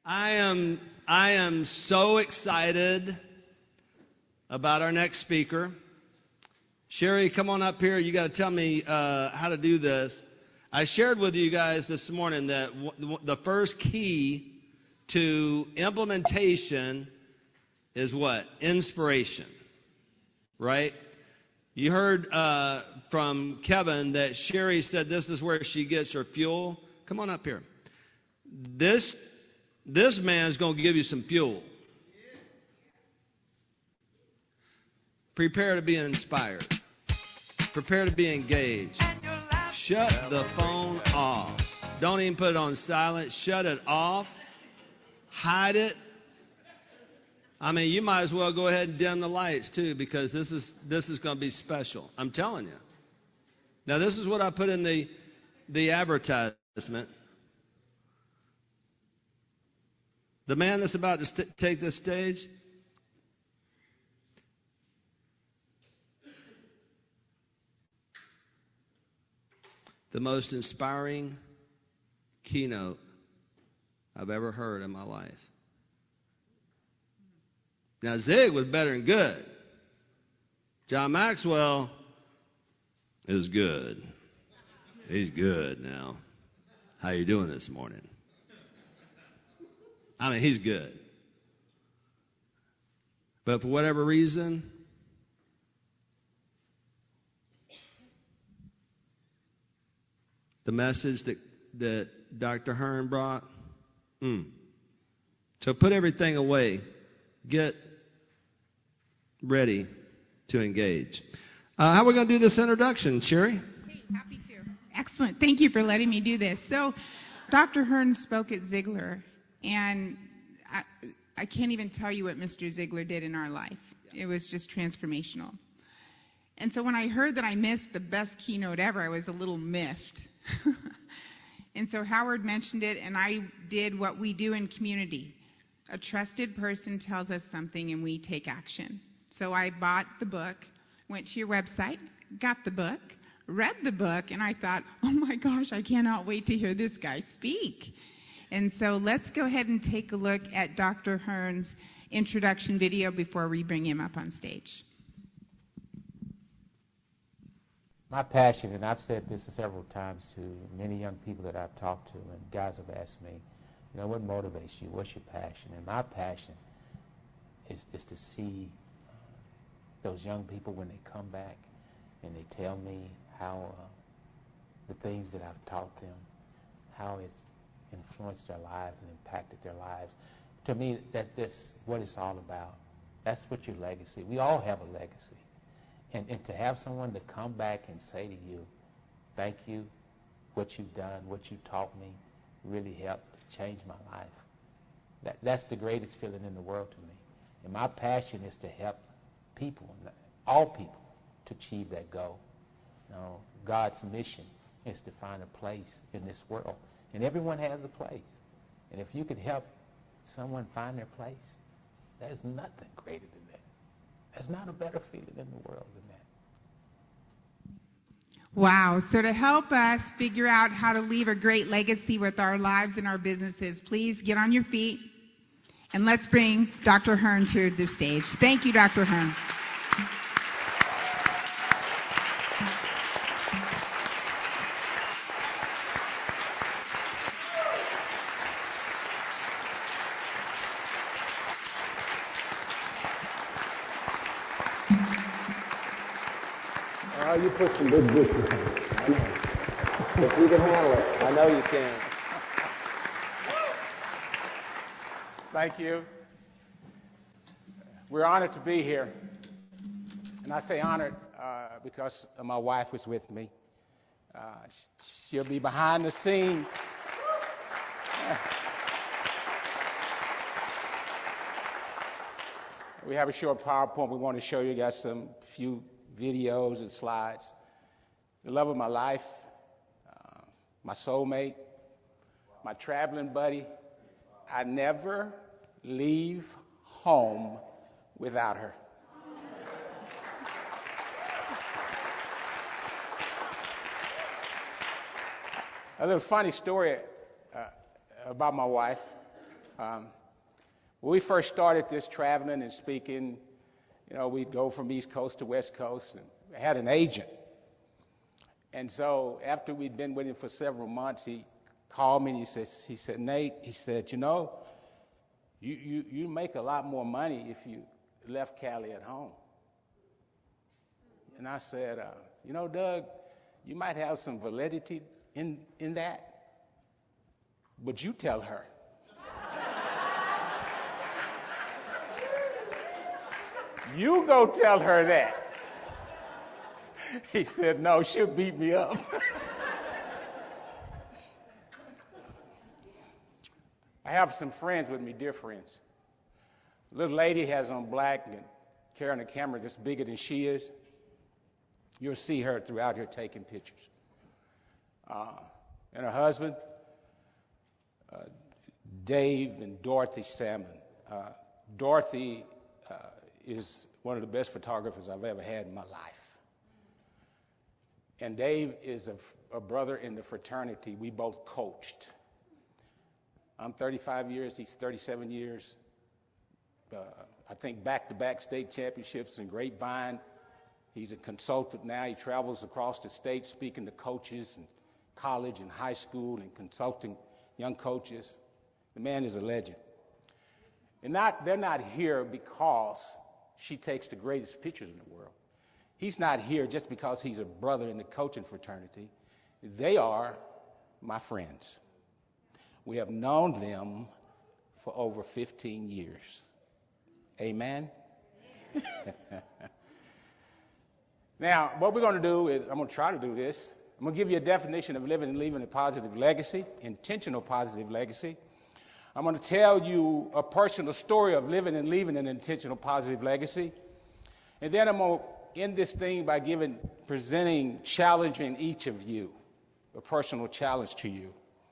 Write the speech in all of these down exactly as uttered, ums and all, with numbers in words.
I am I am so excited about our next speaker. Sherry, come on up here. You got to tell me uh, how to do this. I shared with you guys this morning that w- the first key to implementation is what? Inspiration, right? You heard uh, from Kevin that Sherry said this is where she gets her fuel. Come on up here. This this man is going to give you some fuel. Prepare to be inspired. Prepare to be engaged. Shut the phone off. Don't even put it on silent. Shut it off. Hide it. I mean, you might as well go ahead and dim the lights too, because this is this is going to be special. I'm telling you. Now, this is what I put in the the advertisement. The man that's about to st- take this stage, the most inspiring keynote I've ever heard in my life. Now, Zig was better than good. John Maxwell is good. He's good now. How you doing this morning? I mean, he's good. But for whatever reason, the message that, that Doctor Hearn brought, mm. So put everything away. Get ready to engage. Uh, how are we going to do this introduction, Sherry? Great, happy to. Excellent. Thank you for letting me do this. So, Doctor Hearn spoke at Ziglar, and I, I can't even tell you what Mister Ziglar did in our life. It was just transformational. And so when I heard that I missed the best keynote ever, I was a little miffed. And so Howard mentioned it, and I did what we do in community. A trusted person tells us something, and we take action. So I bought the book, went to your website, got the book, read the book, and I thought, oh my gosh, I cannot wait to hear this guy speak. And so let's go ahead and take a look at Doctor Hearn's introduction video before we bring him up on stage. My passion, and I've said this several times to many young people that I've talked to, and guys have asked me, you know, what motivates you? What's your passion? And my passion is, is to see those young people when they come back and they tell me how uh, the things that I've taught them, how it's influenced their lives and impacted their lives. To me, that, that's what it's all about. That's what your legacy. We all have a legacy. And, and to have someone to come back and say to you, thank you, what you've done, what you taught me, really helped change my life. That, that's the greatest feeling in the world to me. And my passion is to help people, all people, to achieve that goal. You know, God's mission is to find a place in this world. And everyone has a place. And if you could help someone find their place, there's nothing greater than that. There's not a better feeling in the world than that. Wow. So to help us figure out how to leave a great legacy with our lives and our businesses, please get on your feet and let's bring Doctor Hearn to the stage. Thank you, Doctor Hearn. You put some big dishes on. I know. If you can handle it, I know you can. Thank you. We're honored to be here. And I say honored uh, because my wife was with me. Uh, she'll be behind the scene. We have a short PowerPoint we want to show you. Got some few videos and slides. The love of my life, uh, my soulmate, my traveling buddy. I never leave home without her. A little funny story uh, about my wife. Um, when we first started this traveling and speaking, you know, we'd go from East Coast to West Coast, and I had an agent. And so after we'd been with him for several months, he called me and he said, he said, Nate, he said, you know, you, you, you make a lot more money if you left Callie at home. And I said, uh, you know, Doug, you might have some validity in, in that, but you tell her. You go tell her that. He said, no, she'll beat me up. I have some friends with me, dear friends. A little lady has on black and carrying a camera that's bigger than she is. You'll see her throughout here taking pictures. Uh, and her husband, uh, Dave and Dorothy Salmon. Uh, Dorothy uh, is one of the best photographers I've ever had in my life. And Dave is a, a brother in the fraternity. We both coached. I'm thirty-five years, he's thirty-seven years. Uh, I think back-to-back state championships in Grapevine. He's a consultant now. He travels across the state speaking to coaches in college and high school and consulting young coaches. The man is a legend. And not, they're not here because she takes the greatest pictures in the world. He's not here just because he's a brother in the coaching fraternity. They are my friends. We have known them for over fifteen years. Amen? Now, what we're going to do is, I'm going to try to do this. I'm going to give you a definition of living and leaving a positive legacy, intentional positive legacy. I'm going to tell you a personal story of living and leaving an intentional positive legacy. And then I'm going to end this thing by giving, presenting, challenging each of you, a personal challenge to you.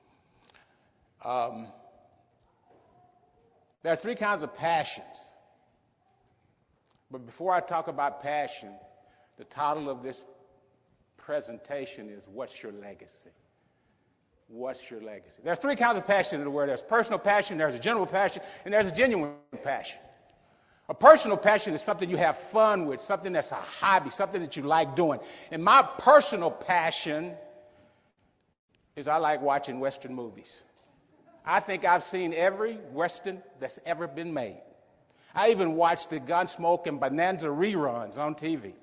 Um, there are three kinds of passions. But before I talk about passion, the title of this presentation is, What's Your Legacy? What's your legacy? There's three kinds of passion in the world. There's personal passion, there's a general passion, and there's a genuine passion. A personal passion is something you have fun with, something that's a hobby, something that you like doing. And my personal passion is I like watching Western movies. I think I've seen every Western that's ever been made. I even watched the Gunsmoke and Bonanza reruns on T V.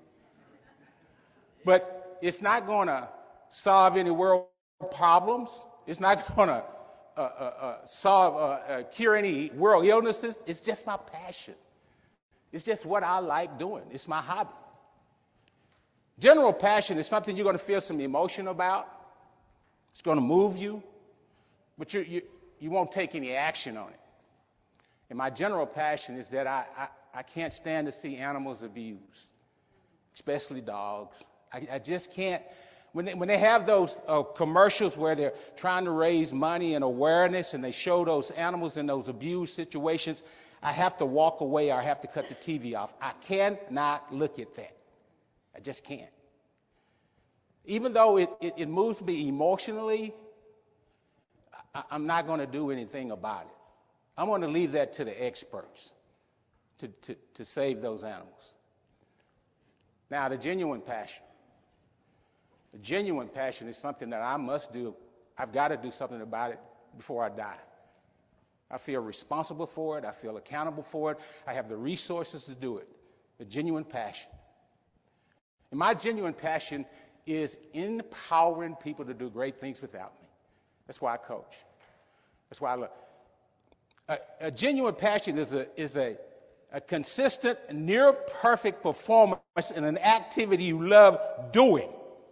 But it's not going to solve any world problems. It's not going to uh, uh, uh, solve, uh, uh, cure any world illnesses. It's just my passion. It's just what I like doing. It's my hobby. General passion is something you're going to feel some emotion about. It's going to move you, but you, you, you won't take any action on it. And my general passion is that I, I, I can't stand to see animals abused, especially dogs. I, I just can't. When they, when they have those uh, commercials where they're trying to raise money and awareness and they show those animals in those abused situations, I have to walk away or I have to cut the T V off. I cannot look at that. I just can't. Even though it, it, it moves me emotionally, I, I'm not going to do anything about it. I'm going to leave that to the experts to, to, to save those animals. Now, the genuine passion. A genuine passion is something that I must do. I've got to do something about it before I die. I feel responsible for it. I feel accountable for it. I have the resources to do it. A genuine passion. And my genuine passion is empowering people to do great things without me. That's why I coach. That's why I love. A, a genuine passion is a is a, a consistent, near perfect performance in an activity you love doing.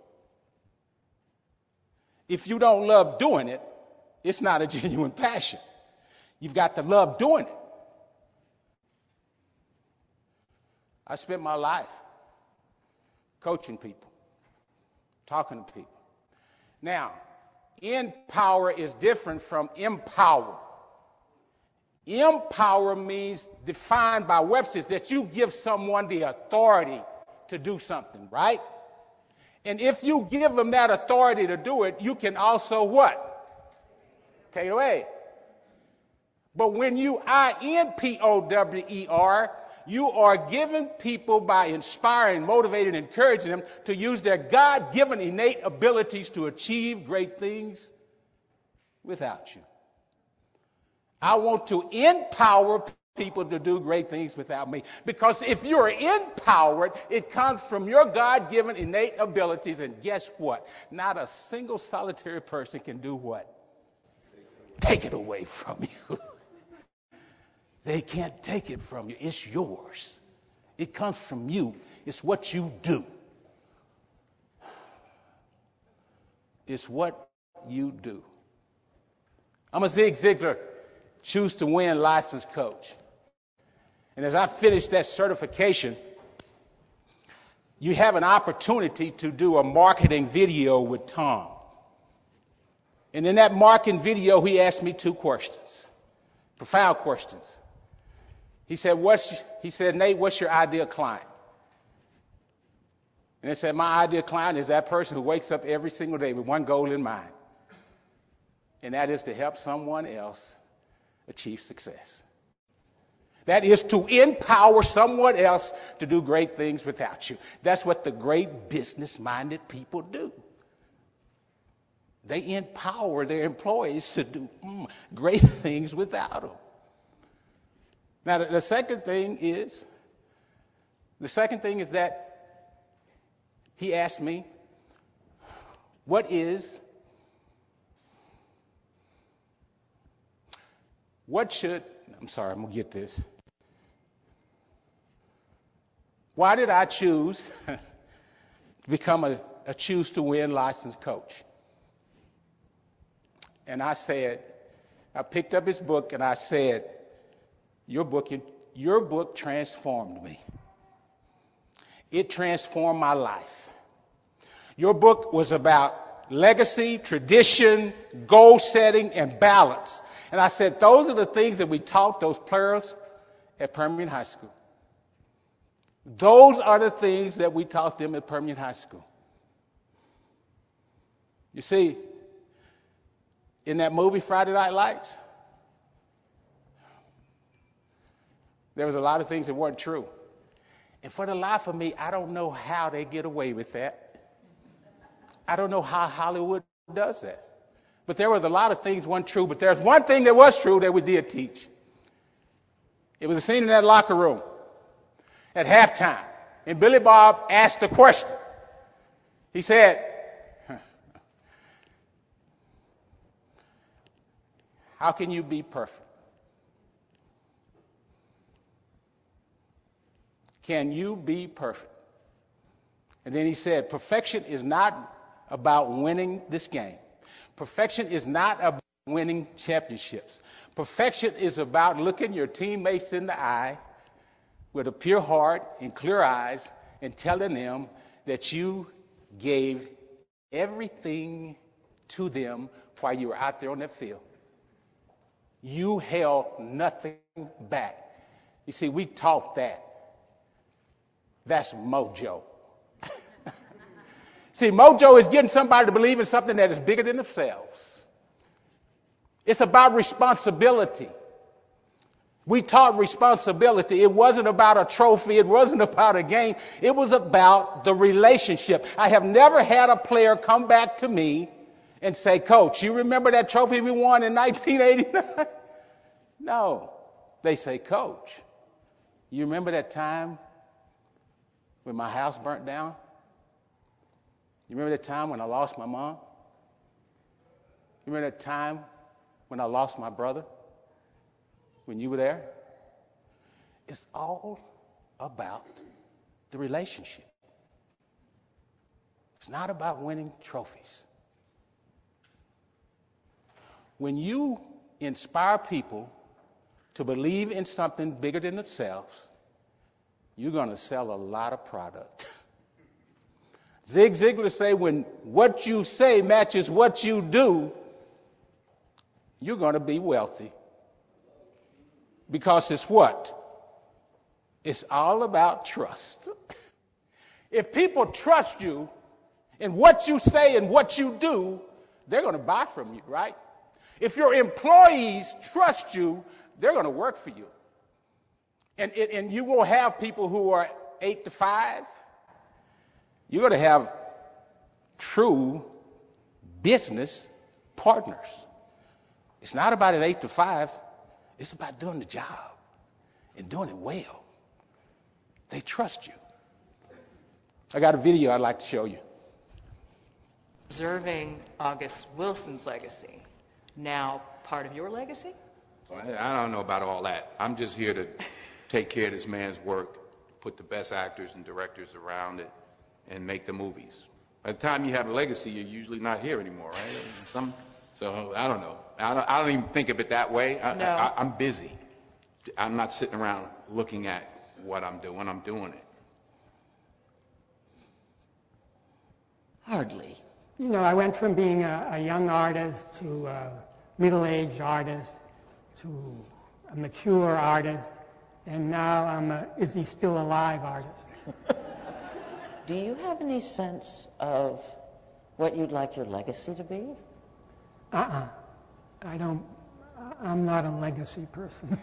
If you don't love doing it, it's not a genuine passion. You've got to love doing it. I spent my life coaching people, talking to people. Now, empower is different from empower. Empower means, defined by Webster's, that you give someone the authority to do something, right? And if you give them that authority to do it, you can also what? Take it away. But when you I N P O W E R, you are giving people by inspiring, motivating, and encouraging them to use their God-given innate abilities to achieve great things without you. I want to empower people to do great things without me. Because if you're empowered, it comes from your God-given innate abilities. And guess what? Not a single solitary person can do what? Take it away from you. They can't take it from you. It's yours. It comes from you. It's what you do. It's what you do. I'm a Zig Ziglar Choose to Win licensed coach. And as I finish that certification, you have an opportunity to do a marketing video with Tom. And in that marketing video, he asked me two questions, profound questions. He said, what's, he said, Nate, what's your ideal client? And I said, my ideal client is that person who wakes up every single day with one goal in mind. And that is to help someone else achieve success. That is to empower someone else to do great things without you. That's what the great business-minded people do. They empower their employees to do mm, great things without them. Now, the, the second thing is, the second thing is that he asked me, what is, what should, I'm sorry, I'm going to get this. Why did I choose to become a, a Choose to Win licensed coach? And I said, I picked up his book and I said, your book, your book transformed me. It transformed my life. Your book was about legacy, tradition, goal setting, and balance. And I said, those are the things that we taught those players at Permian High School. Those are the things that we taught them at Permian High School. You see, in that movie, Friday Night Lights, there was a lot of things that weren't true. And for the life of me, I don't know how they get away with that. I don't know how Hollywood does that. But there was a lot of things weren't true. But there's one thing that was true that we did teach. It was a scene in that locker room at halftime. And Billy Bob asked a question. He said, how can you be perfect? Can you be perfect? And then he said, perfection is not about winning this game. Perfection is not about winning championships. Perfection is about looking your teammates in the eye with a pure heart and clear eyes and telling them that you gave everything to them while you were out there on that field. You held nothing back. You see, we taught that. That's mojo. See, mojo is getting somebody to believe in something that is bigger than themselves. It's about responsibility. We taught responsibility. It wasn't about a trophy. It wasn't about a game. It was about the relationship. I have never had a player come back to me and say, Coach, you remember that trophy we won in nineteen eighty-nine? No. They say, Coach, you remember that time when my house burnt down? You remember that time when I lost my mom? You remember that time when I lost my brother? When you were there? It's all about the relationship. It's not about winning trophies. When you inspire people to believe in something bigger than themselves, you're going to sell a lot of product. Zig Ziglar say, when what you say matches what you do, you're going to be wealthy. Because it's what? It's all about trust. If people trust you in what you say and what you do, they're going to buy from you, right? If your employees trust you, they're going to work for you. And, and you will have people who are eight to five. You're going to have true business partners. It's not about an eight to five. It's about doing the job and doing it well. They trust you. I got a video I'd like to show you. Observing August Wilson's legacy, now part of your legacy? Well, I don't know about all that. I'm just here to take care of this man's work, put the best actors and directors around it, and make the movies. By the time you have a legacy, you're usually not here anymore, right? Some, so I don't know. I don't, I don't even think of it that way. I, no. I, I'm busy. I'm not sitting around looking at what I'm doing. I'm doing it. Hardly. You know, I went from being a, a young artist to a middle-aged artist to a mature artist, and now I'm a is he still alive artist. Do you have any sense of what you'd like your legacy to be? Uh-uh. I don't, I'm not a legacy person.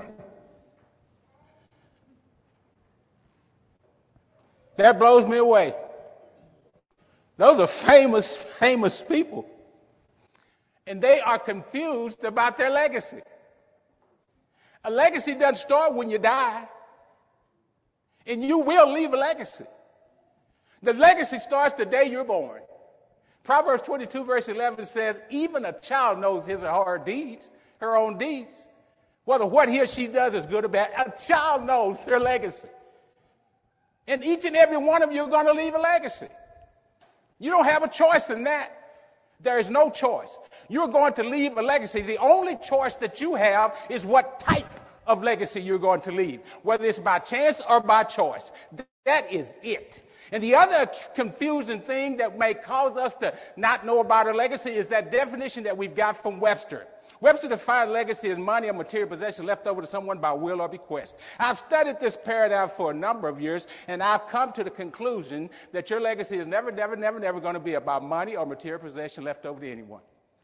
That blows me away. Those are famous, famous people. And they are confused about their legacy. A legacy doesn't start when you die. And you will leave a legacy. The legacy starts the day you're born. Proverbs twenty-two verse eleven says, even a child knows his or her deeds, her own deeds. Whether what he or she does is good or bad, a child knows their legacy. And each and every one of you are going to leave a legacy. You don't have a choice in that. There is no choice. You're going to leave a legacy. The only choice that you have is what type of legacy you're going to leave, whether it's by chance or by choice. That is it. And the other confusing thing that may cause us to not know about a legacy is that definition that we've got from Webster. Webster defined legacy as money or material possession left over to someone by will or bequest. I've studied this paradigm for a number of years, and I've come to the conclusion that your legacy is never, never, never, never going to be about money or material possession left over to anyone.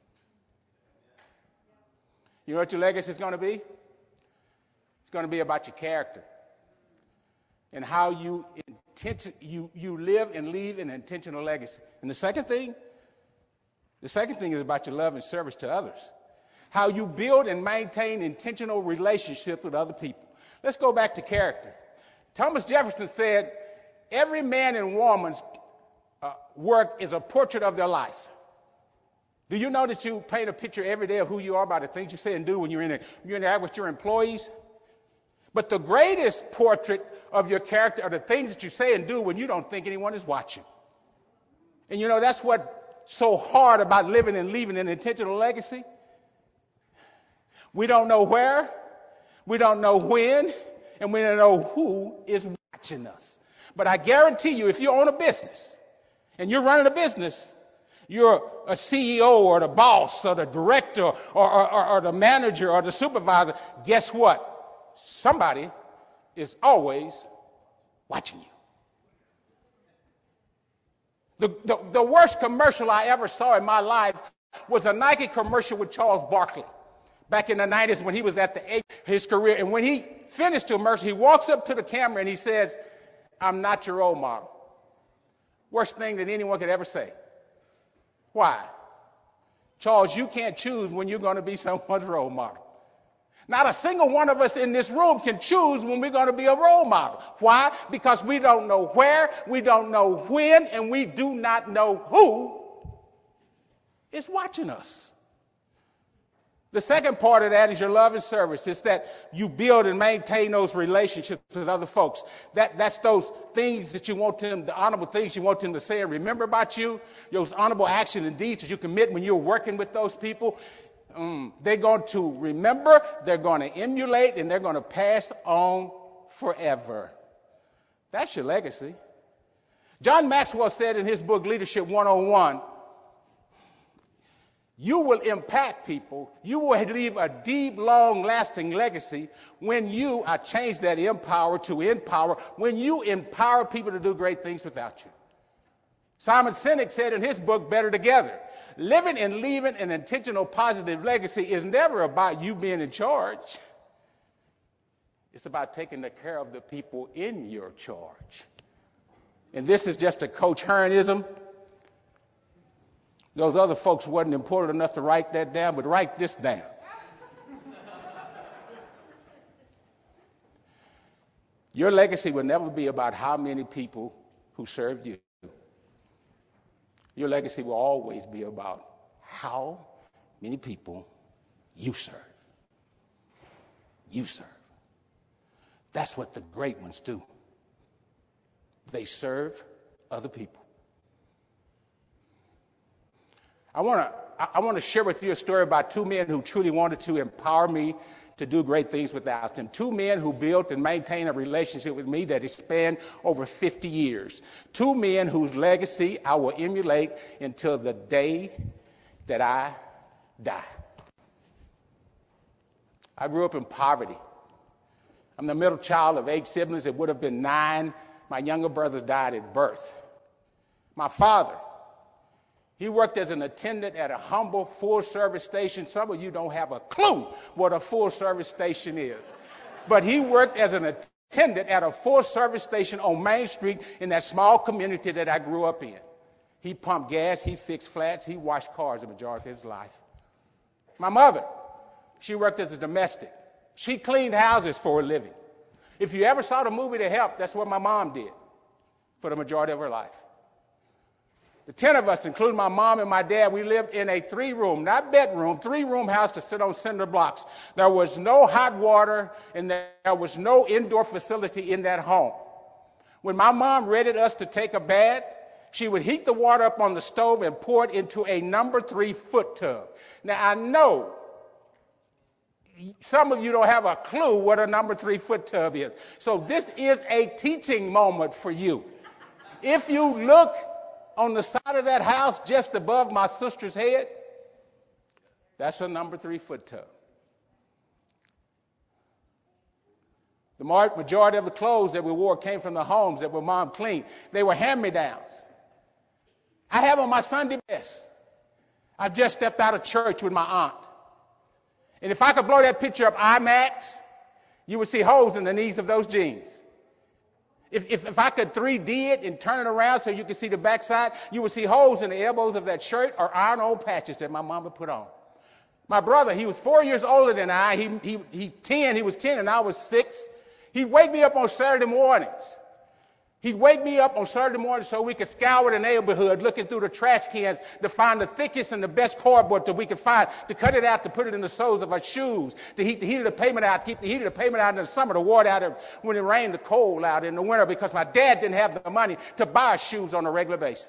You know what your legacy is going to be? It's going to be about your character and how you, intent, you, you live and leave an intentional legacy. And the second thing, the second thing is about your love and service to others. How you build and maintain intentional relationships with other people. Let's go back to character. Thomas Jefferson said, every man and woman's uh, work is a portrait of their life. Do you know that you paint a picture every day of who you are by the things you say and do when you're in a, you interact with your employees? But the greatest portrait of your character are the things that you say and do when you don't think anyone is watching. And you know, that's what's so hard about living and leaving an intentional legacy. We don't know where, we don't know when, and we don't know who is watching us. But I guarantee you, if you own a business and you're running a business, you're a C E O or the boss or the director or, or, or, or the manager or the supervisor, guess what? Somebody is always watching you. The, the, the worst commercial I ever saw in my life was a Nike commercial with Charles Barkley. Back in the nineties when he was at the eighth of his career. And when he finished the commercial, he walks up to the camera and he says, I'm not your role model. Worst thing that anyone could ever say. Why? Charles, you can't choose when you're going to be someone's role model. Not a single one of us in this room can choose when we're going to be a role model. Why? Because we don't know where, we don't know when, and we do not know who is watching us. The second part of that is your love and service. It's that you build and maintain those relationships with other folks. That, that's those things that you want them, the honorable things you want them to say and remember about you, those honorable actions and deeds that you commit when you're working with those people. Um, they're going to remember, they're going to emulate, and they're going to pass on forever. That's your legacy. John Maxwell said in his book, Leadership one oh one, you will impact people. You will leave a deep, long-lasting legacy when you, I changed that empower to empower, when you empower people to do great things without you. Simon Sinek said in his book, Better Together, living and leaving an intentional positive legacy is never about you being in charge. It's about taking the care of the people in your charge. And this is just a Coach Hearnism. Those other folks wasn't important enough to write that down, but write this down. Your legacy will never be about how many people who served you. Your legacy will always be about how many people you serve. You serve. That's what the great ones do. They serve other people. I want to I want to share with you a story about two men who truly wanted to empower me to do great things without them. Two men who built and maintained a relationship with me that has spanned over fifty years. Two men whose legacy I will emulate until the day that I die. I grew up in poverty. I'm the middle child of eight siblings. It would have been nine. My younger brothers died at birth. My father, he worked as an attendant at a humble full-service station. Some of you don't have a clue what a full-service station is. But he worked as an attendant at a full-service station on Main Street in that small community that I grew up in. He pumped gas, he fixed flats, he washed cars the majority of his life. My mother, she worked as a domestic. She cleaned houses for a living. If you ever saw the movie The Help, that's what my mom did for the majority of her life. The ten of us, including my mom and my dad, we lived in a three-room, not bedroom, three-room house to sit on cinder blocks. There was no hot water and there was no indoor facility in that home. When my mom readied us to take a bath, she would heat the water up on the stove and pour it into a number three foot tub. Now, I know some of you don't have a clue what a number three foot tub is. So this is a teaching moment for you. If you look on the side of that house just above my sister's head, that's a number three foot tub. The majority of the clothes that we wore came from the homes that were mom cleaned. They were hand-me-downs. I have on my Sunday best. I've just stepped out of church with my aunt. And if I could blow that picture up IMAX, you would see holes in the knees of those jeans. If, if, if I could three D it and turn it around so you could see the backside, you would see holes in the elbows of that shirt or iron-on patches that my mama put on. My brother, he was four years older than I. He, he, he ten, he was ten and I was six. He'd wake me up on Saturday mornings. He'd wake me up on Saturday morning so we could scour the neighborhood looking through the trash cans to find the thickest and the best cardboard that we could find, to cut it out, to put it in the soles of our shoes, to heat the heat of the pavement out, to keep the heat of the pavement out in the summer, the water out when it rained, the cold out in the winter, because my dad didn't have the money to buy shoes on a regular basis.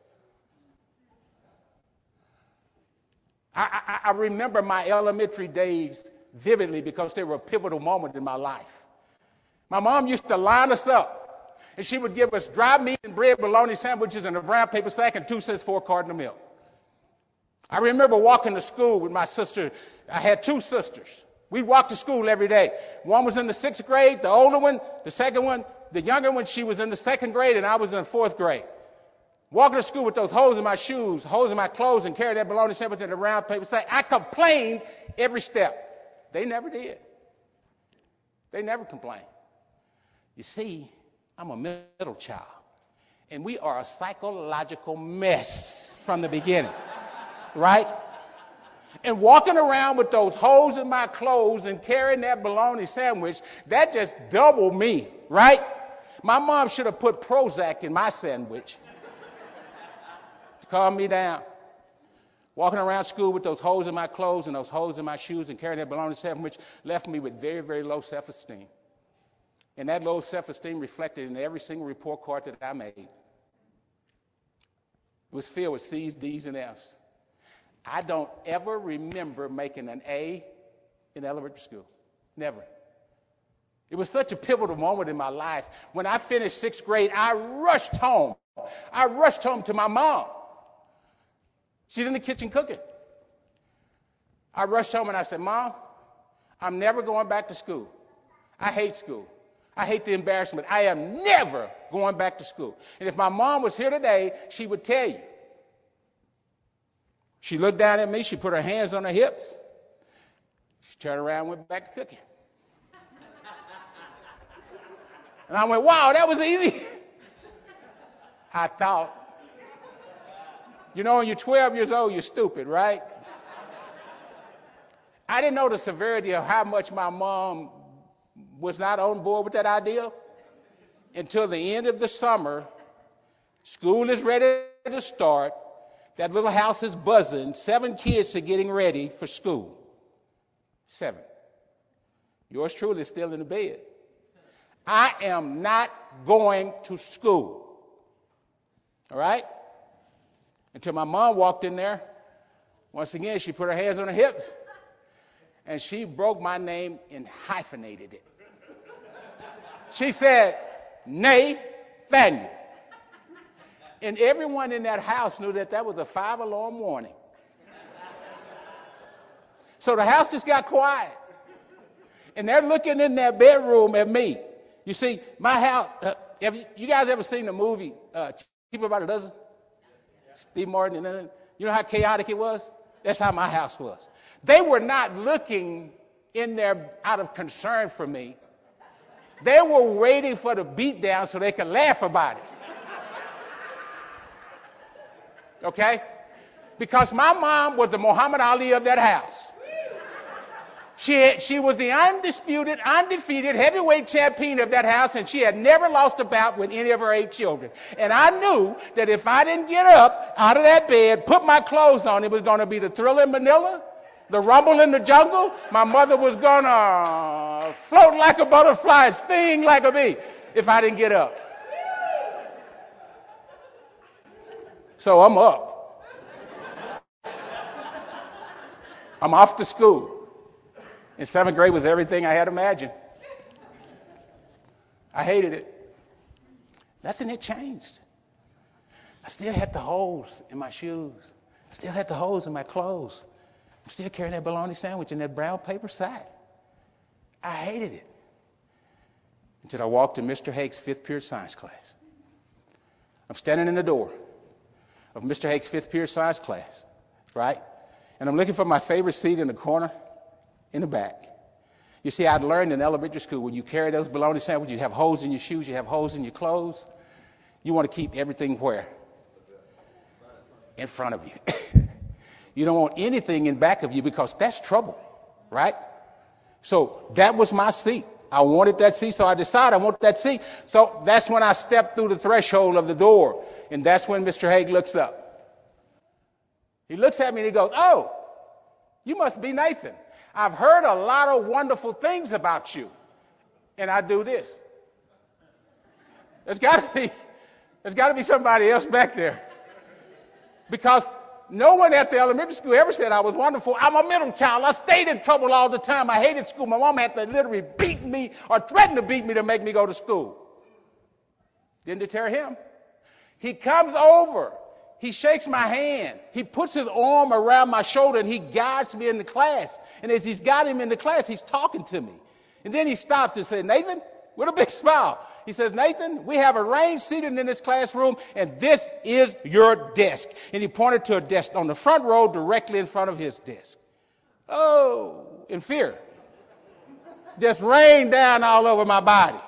I, I, I remember my elementary days vividly because they were a pivotal moment in my life. My mom used to line us up. And she would give us dry meat and bread, bologna sandwiches, and a brown paper sack, and two cents for a carton of milk. I remember walking to school with my sister. I had two sisters. We'd walk to school every day. One was in the sixth grade, the older one. The second one, the younger one, she was in the second grade, and I was in the fourth grade. Walking to school with those holes in my shoes, holes in my clothes, and carrying that bologna sandwich and a brown paper sack. I complained every step. They never did. They never complained. You see, I'm a middle child, and we are a psychological mess from the beginning, right? And walking around with those holes in my clothes and carrying that bologna sandwich, that just doubled me, right? My mom should have put Prozac in my sandwich to calm me down. Walking around school with those holes in my clothes and those holes in my shoes and carrying that bologna sandwich left me with very, very low self-esteem. And that low self-esteem reflected in every single report card that I made. It was filled with C's, D's, and F's. I don't ever remember making an A in elementary school. Never. It was such a pivotal moment in my life. When I finished sixth grade, I rushed home. I rushed home to my mom. She's in the kitchen cooking. I rushed home and I said, Mom, I'm never going back to school. I hate school. I hate the embarrassment. I am never going back to school. And if my mom was here today, she would tell you. She looked down at me. She put her hands on her hips. She turned around and went back to cooking. And I went, wow, that was easy. I thought. You know, when you're twelve years old, you're stupid, right? I didn't know the severity of how much my mom was not on board with that idea until the end of the summer. School is ready to start. That little house is buzzing. Seven kids are getting ready for school. Seven. Yours truly is still in the bed. I am not going to school. All right? Until my mom walked in there. Once again, she put her hands on her hips. And she broke my name and hyphenated it. She said, Nathaniel. And everyone in that house knew that that was a five-alarm warning. So the house just got quiet. And they're looking in their bedroom at me. You see, my house, uh, have you, you guys ever seen the movie uh, Cheaper by the Dozen? Steve Martin, and then, you know how chaotic it was? That's how my house was. They were not looking in there out of concern for me. They were waiting for the beatdown so they could laugh about it. Okay? Because my mom was the Muhammad Ali of that house. She, had, she was the undisputed, undefeated heavyweight champion of that house, and she had never lost a bout with any of her eight children. And I knew that if I didn't get up out of that bed, put my clothes on, it was going to be the Thriller in Manila, the Rumble in the Jungle. My mother was going to float like a butterfly, sting like a bee if I didn't get up. So I'm up. I'm off to school. In seventh grade was everything I had imagined. I hated it. Nothing had changed. I still had the holes in my shoes. I still had the holes in my clothes. I'm still carrying that bologna sandwich in that brown paper sack. I hated it. Until I walked in Mister Hake's fifth period science class. I'm standing in the door of Mister Hake's fifth period science class, right? And I'm looking for my favorite seat in the corner in the back. You see, I'd learned in elementary school, when you carry those bologna sandwiches, you have holes in your shoes, you have holes in your clothes. You want to keep everything where? In front of you. You don't want anything in back of you because that's trouble, right? So that was my seat. I wanted that seat, so I decided I wanted that seat. So that's when I stepped through the threshold of the door. And that's when Mister Hake looks up. He looks at me and he goes, oh, you must be Nathan. I've heard a lot of wonderful things about you. And I do this. There's got to be, there's got to be somebody else back there. Because no one at the elementary school ever said I was wonderful. I'm a middle child. I stayed in trouble all the time. I hated school. My mom had to literally beat me or threaten to beat me to make me go to school. Didn't deter him. He comes over. He shakes my hand. He puts his arm around my shoulder and he guides me in the class. And as he's got him in the class, he's talking to me. And then he stops and says, Nathan, with a big smile, he says, Nathan, we have arranged seating in this classroom and this is your desk. And he pointed to a desk on the front row directly in front of his desk. Oh, in fear. Just rained down all over my body.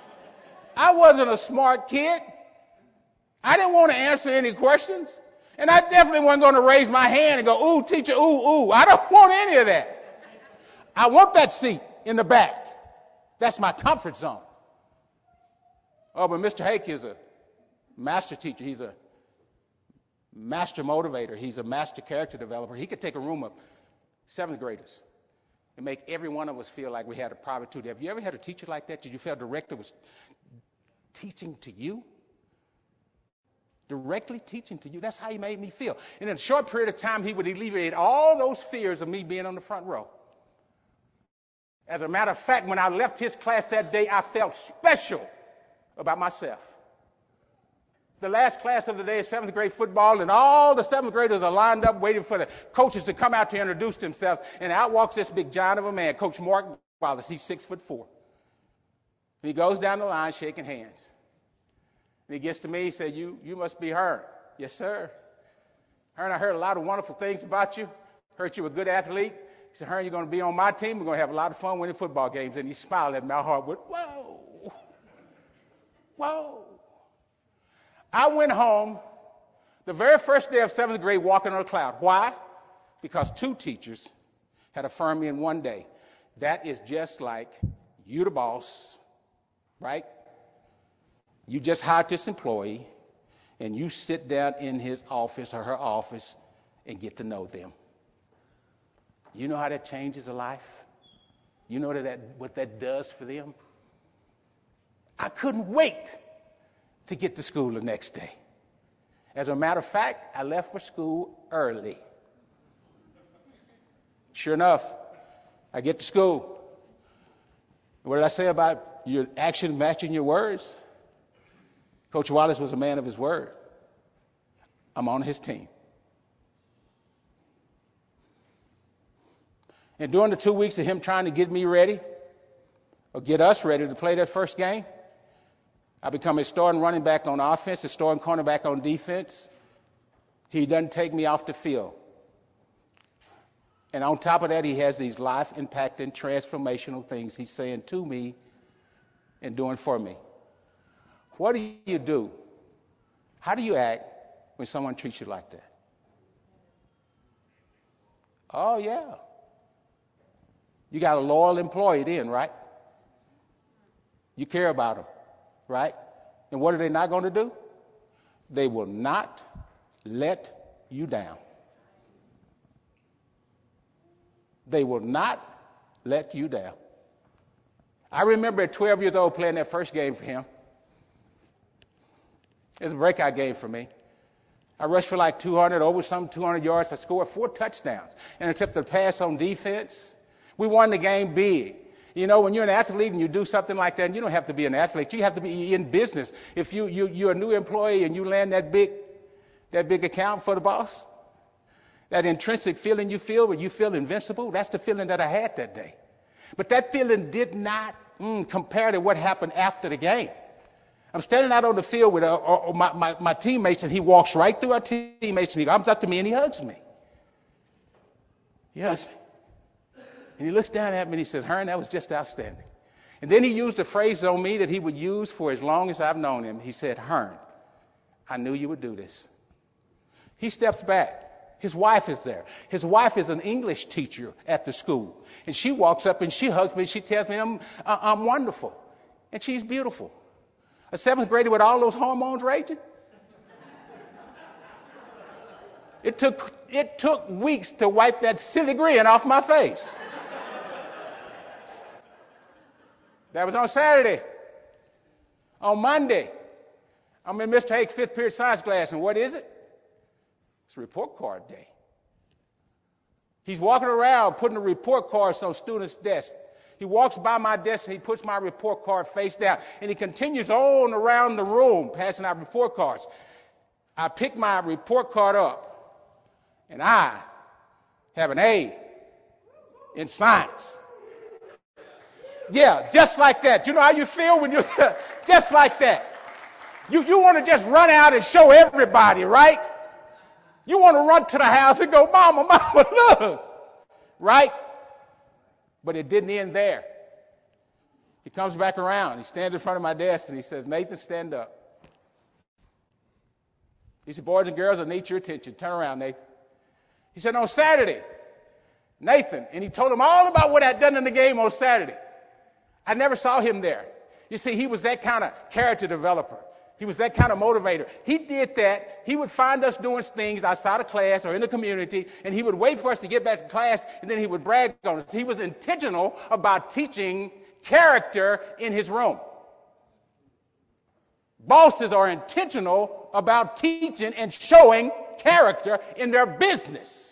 I wasn't a smart kid. I didn't want to answer any questions. And I definitely wasn't going to raise my hand and go, ooh, teacher, ooh, ooh. I don't want any of that. I want that seat in the back. That's my comfort zone. Oh, but Mister Hake is a master teacher. He's a master motivator. He's a master character developer. He could take a room of seventh graders and make every one of us feel like we had a private tutor. Have you ever had a teacher like that? Did you feel a director was teaching to you? Directly teaching to you. That's how he made me feel. And in a short period of time, he would alleviate all those fears of me being on the front row. As a matter of fact, when I left his class that day, I felt special about myself. The last class of the day is seventh grade football, and all the seventh graders are lined up waiting for the coaches to come out to introduce themselves. And out walks this big giant of a man, Coach Mark Wallace. He's six foot four. And he goes down the line shaking hands. And he gets to me, he said, you, you must be Hearn. Yes, sir. Hearn, I heard a lot of wonderful things about you. Heard you were a good athlete. He said, Hearn, you're going to be on my team. We're going to have a lot of fun winning football games. And he smiled at me. My heart went, whoa. Whoa. I went home the very first day of seventh grade walking on a cloud. Why? Because two teachers had affirmed me in one day. That is just like you the boss, right? You just hired this employee, and you sit down in his office or her office and get to know them. You know how that changes a life? You know that, that what that does for them? I couldn't wait to get to school the next day. As a matter of fact, I left for school early. Sure enough, I get to school. What did I say about your action matching your words? Coach Wallace was a man of his word. I'm on his team. And during the two weeks of him trying to get me ready, or get us ready to play that first game, I become a starting running back on offense, a starting cornerback on defense. He doesn't take me off the field. And on top of that, he has these life-impacting, transformational things he's saying to me and doing for me. What do you do? How do you act when someone treats you like that? Oh, yeah. You got a loyal employee then, right? You care about them, right? And what are they not going to do? They will not let you down. They will not let you down. I remember at twelve years old playing that first game for him. It was a breakout game for me. I rushed for like two hundred, over some two hundred yards. I scored four touchdowns and attempted a pass on defense. We won the game big. You know, when you're an athlete and you do something like that, and you don't have to be an athlete. You have to be in business. If you, you, you're a new employee and you land that big, that big account for the boss, that intrinsic feeling you feel where you feel invincible, that's the feeling that I had that day. But that feeling did not mm, compare to what happened after the game. I'm standing out on the field with uh, uh, my, my, my teammates, and he walks right through our teammates, and he comes up to me, and he hugs me. He hugs me. And he looks down at me, and he says, Hearn, that was just outstanding. And then he used a phrase on me that he would use for as long as I've known him. He said, Hearn, I knew you would do this. He steps back. His wife is there. His wife is an English teacher at the school. And she walks up and she hugs me. She tells me I'm, uh, I'm wonderful. And she's beautiful. A seventh grader with all those hormones raging. It took, it took weeks to wipe that silly grin off my face. That was on Saturday. On Monday, I'm in Mister Hake's fifth period science class. And what is it? It's report card day. He's walking around putting the report cards on students' desks. He walks by my desk and he puts my report card face down. And he continues on around the room passing out report cards. I pick my report card up and I have an A in science. Yeah, just like that. You know how you feel when you, just like that. You, you want to just run out and show everybody, right? You want to run to the house and go, Mama, Mama, look. Right? But it didn't end there. He comes back around. He stands in front of my desk and he says, Nathan, stand up. He said, boys and girls, I need your attention. Turn around, Nathan. He said, on Saturday, Nathan, and he told him all about what I'd done in the game on Saturday. I never saw him there. You see, he was that kind of character developer. He was that kind of motivator. He did that. He would find us doing things outside of class or in the community, and he would wait for us to get back to class, and then he would brag on us. He was intentional about teaching character in his room. Bosses are intentional about teaching and showing character in their business.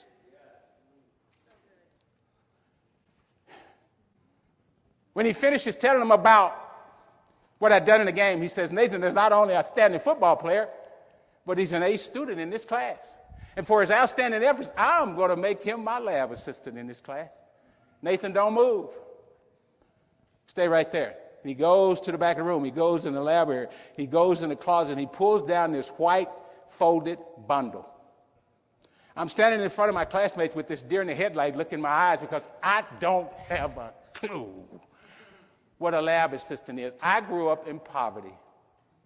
When he finishes telling them about what I'd done in the game, he says, Nathan is not only an outstanding football player, but he's an A student in this class. And for his outstanding efforts, I'm going to make him my lab assistant in this class. Nathan, don't move. Stay right there. And he goes to the back of the room. He goes in the lab area. He goes in the closet, and he pulls down this white folded bundle. I'm standing in front of my classmates with this deer in the headlight look in my eyes because I don't have a clue what a lab assistant is. I grew up in poverty.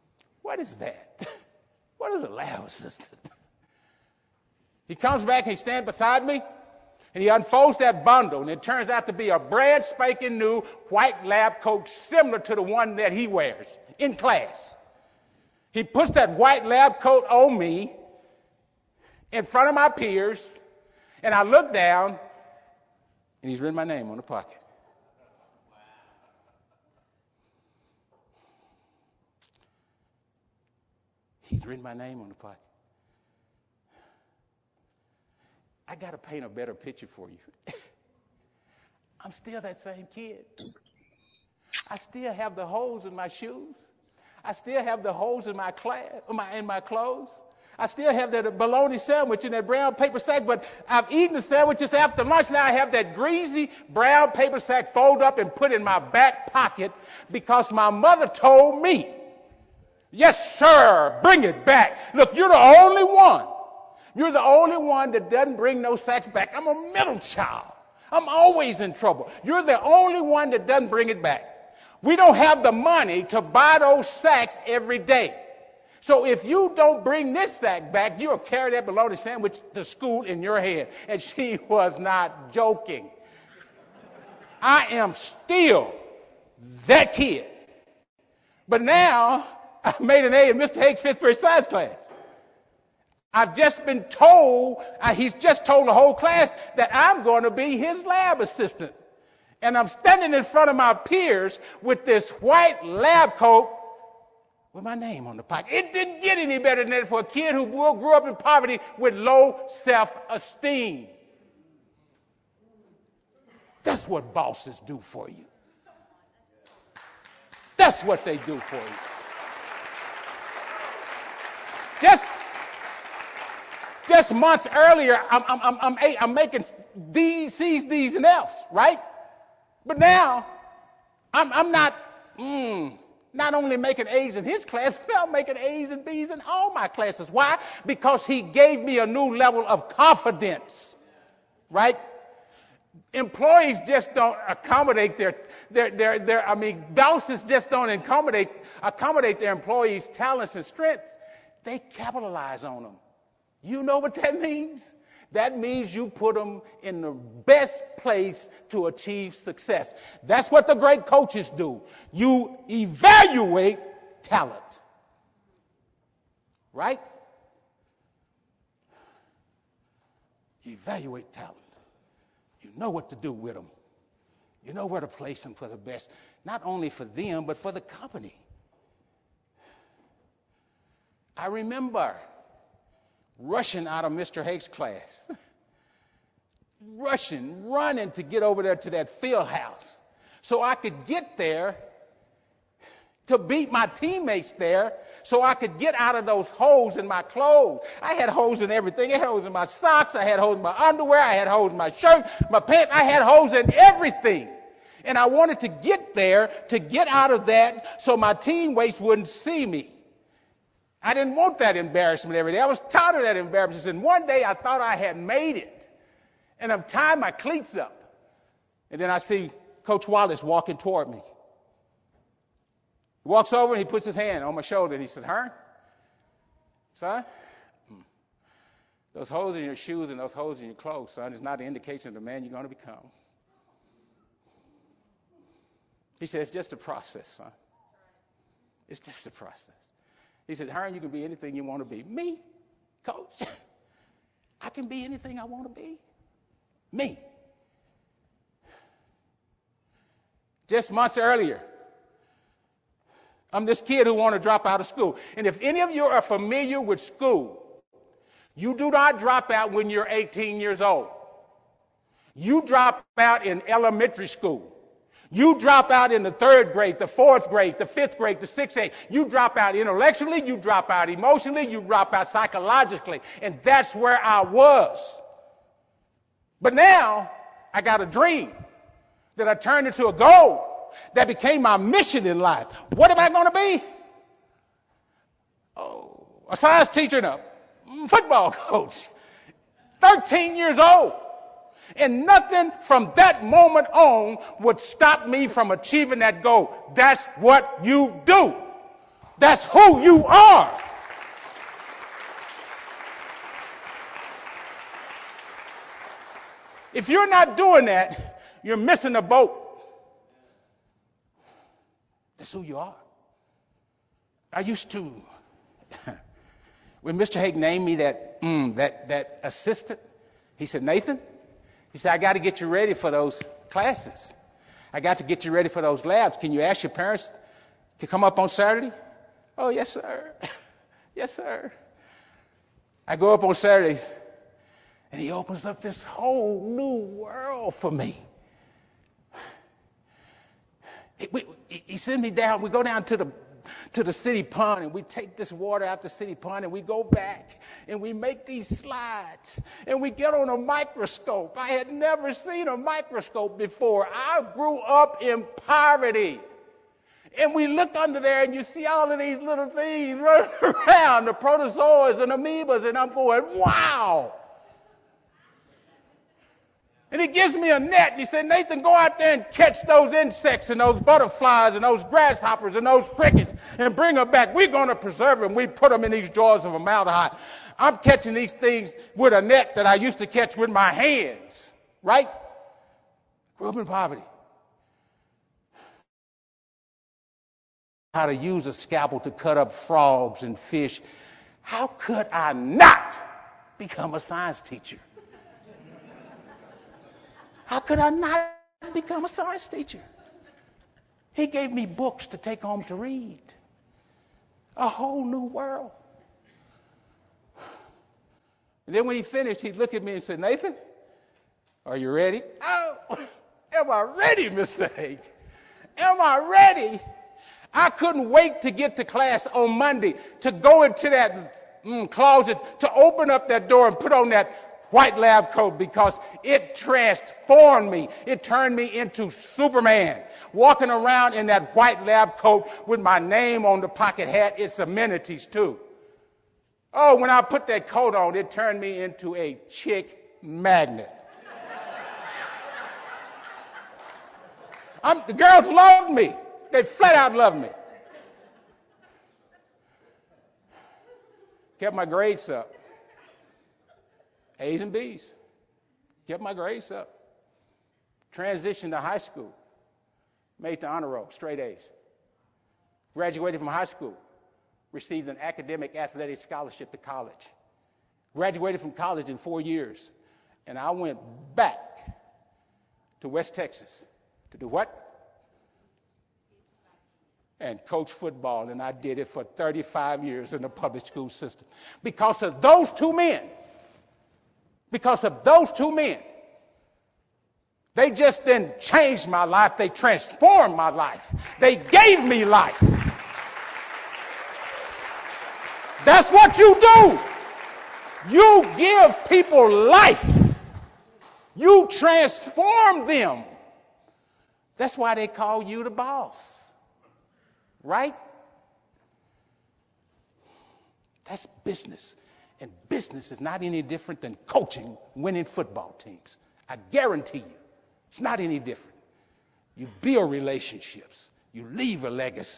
what is that? What is a lab assistant? He comes back and he stands beside me and he unfolds that bundle, and it turns out to be a brand spanking new white lab coat similar to the one that he wears in class. He puts that white lab coat on me in front of my peers, and I look down and he's written my name on the pocket. He's written my name on the pocket. I got to paint a better picture for you. I'm still that same kid. I still have the holes in my shoes. I still have the holes in my class, in my, in my clothes. I still have that bologna sandwich in that brown paper sack, but I've eaten the sandwiches after lunch. Now I have that greasy brown paper sack folded up and put in my back pocket because my mother told me, yes, sir, bring it back. Look, you're the only one. You're the only one that doesn't bring no sacks back. I'm a middle child. I'm always in trouble. You're the only one that doesn't bring it back. We don't have the money to buy those sacks every day. So if you don't bring this sack back, you'll carry that bologna sandwich to school in your head. And she was not joking. I am still that kid. But now I made an A in Mister Haig's fifth grade science class. I've just been told, uh, he's just told the whole class that I'm going to be his lab assistant. And I'm standing in front of my peers with this white lab coat with my name on the pocket. It didn't get any better than that for a kid who grew up in poverty with low self-esteem. That's what bosses do for you. That's what they do for you. Just Just months earlier, I'm, I'm, I'm, I'm, I'm making D's, C's, D's, and F's, right? But now, I'm, I'm not, mm, not only making A's in his class, but I'm making A's and B's in all my classes. Why? Because he gave me a new level of confidence, right? Employees just don't accommodate their, their, their, their I mean, bosses just don't accommodate, accommodate their employees' talents and strengths. They capitalize on them. You know what that means? That means you put them in the best place to achieve success. That's what the great coaches do. You evaluate talent. Right? Evaluate talent. You know what to do with them. You know where to place them for the best. Not only for them, but for the company. I remember rushing out of Mister Haig's class. Rushing, running to get over there to that field house so I could get there to beat my teammates there so I could get out of those holes in my clothes. I had holes in everything. I had holes in my socks. I had holes in my underwear. I had holes in my shirt, my pants. I had holes in everything. And I wanted to get there to get out of that so my teammates wouldn't see me. I didn't want that embarrassment every day. I was tired of that embarrassment. And one day I thought I had made it. And I'm tying my cleats up. And then I see Coach Wallace walking toward me. He walks over and he puts his hand on my shoulder and he said, Hearn, son, those holes in your shoes and those holes in your clothes, son, is not an indication of the man you're going to become. He said, it's just a process, son. It's just a process. He said, Hearn, you can be anything you want to be. Me, coach, I can be anything I want to be. Me. Just months earlier, I'm this kid who wanted to drop out of school. And if any of you are familiar with school, you do not drop out when you're eighteen years old. You drop out in elementary school. You drop out in the third grade, the fourth grade, the fifth grade, the sixth grade. You drop out intellectually, you drop out emotionally, you drop out psychologically. And that's where I was. But now, I got a dream that I turned into a goal that became my mission in life. What am I going to be? Oh, a science teacher and a football coach. thirteen years old. And nothing from that moment on would stop me from achieving that goal. That's what you do. That's who you are. If you're not doing that, you're missing the boat. That's who you are. I used to, when Mister Hake named me that, mm, that, that assistant, he said, Nathan, he said, I got to get you ready for those classes. I got to get you ready for those labs. Can you ask your parents to come up on Saturday? Oh, yes, sir. Yes, sir. I go up on Saturdays, and he opens up this whole new world for me. He, we, he sends me down. We go down to the to the city pond, and we take this water out the city pond, and we go back, and we make these slides, and we get on a microscope. I had never seen a microscope before. I grew up in poverty. And we look under there, and you see all of these little things running around, the protozoas and amoebas, and I'm going, wow. And he gives me a net, and he said, Nathan, go out there and catch those insects and those butterflies and those grasshoppers and those crickets and bring them back. We're going to preserve them. We put them in these jars of formaldehyde. I'm catching these things with a net that I used to catch with my hands, right? Grew up in poverty. How to use a scalpel to cut up frogs and fish. How could I not become a science teacher? How could I not become a science teacher? He gave me books to take home to read. A whole new world. And then when he finished, he'd look at me and say, Nathan, are you ready? Oh, am I ready, Mister Hake? Am I ready? I couldn't wait to get to class on Monday, to go into that mm, closet, to open up that door and put on that white lab coat, because it transformed me. It turned me into Superman. Walking around in that white lab coat with my name on the pocket hat, its amenities too. Oh, when I put that coat on, it turned me into a chick magnet. I'm, the girls loved me. They flat out loved me. Kept my grades up. A's and B's. Kept my grades up. Transitioned to high school. Made the honor roll, straight A's. Graduated from high school. Received an academic athletic scholarship to college. Graduated from college in four years. And I went back to West Texas to do what? And coach football, and I did it for thirty-five years in the public school system. Because of those two men, because of those two men, they just didn't change my life, they transformed my life. They gave me life. That's what you do. You give people life. You transform them. That's why they call you the boss. Right? That's business. And business is not any different than coaching winning football teams. I guarantee you, it's not any different. You build relationships. You leave a legacy.